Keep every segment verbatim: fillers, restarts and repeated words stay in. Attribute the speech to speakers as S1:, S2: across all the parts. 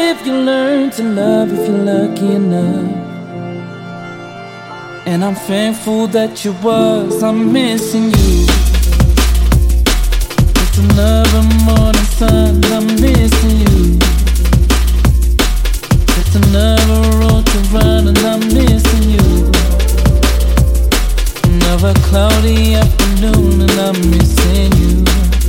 S1: if you learn to love if you're lucky enough. And I'm thankful that you was, I'm missing you. It's another morning sun, I'm missing you. It's another road to run and I'm missing you. Another cloudy afternoon and I'm missing you.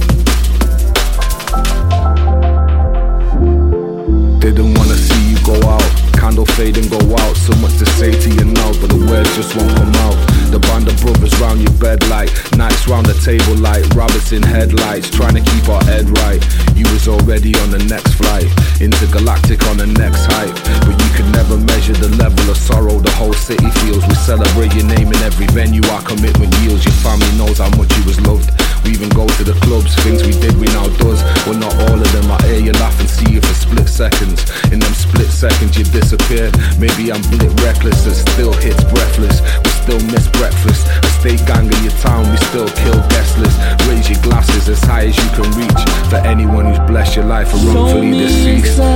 S2: Didn't wanna see you go out, candle fade and go out. So much to say to you now, but the words just won't come out. The band of brothers round your bed like nights round the table like rabbits in headlights, trying to keep our head right. You was already on the next flight, intergalactic on the next hype. But you could never measure the level of sorrow the whole city feels. We celebrate your name in every venue, our commitment yields. Your family knows how much you was loved. We even go to the clubs, things we did we now does. Well, not all of them, I hear you laugh and see you for split seconds. In them split seconds you disappeared. Maybe I'm blit reckless and still hits breathless. We still miss breakfast. A state gang in your town, we still kill guest list. Raise your glasses as high as you can reach. For anyone who's blessed your life or wrongfully deceased.
S1: So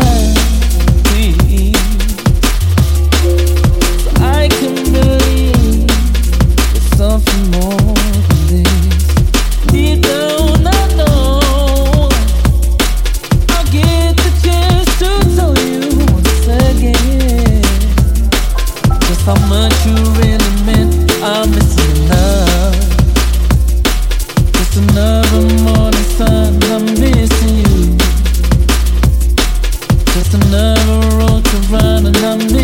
S1: I can believe there's something more than this. Deep down I know I'll get the chance to tell you once again just how much you really meant. I'm missing love. Just another morning sun, I'm missing you. Just another road to run and I'm missing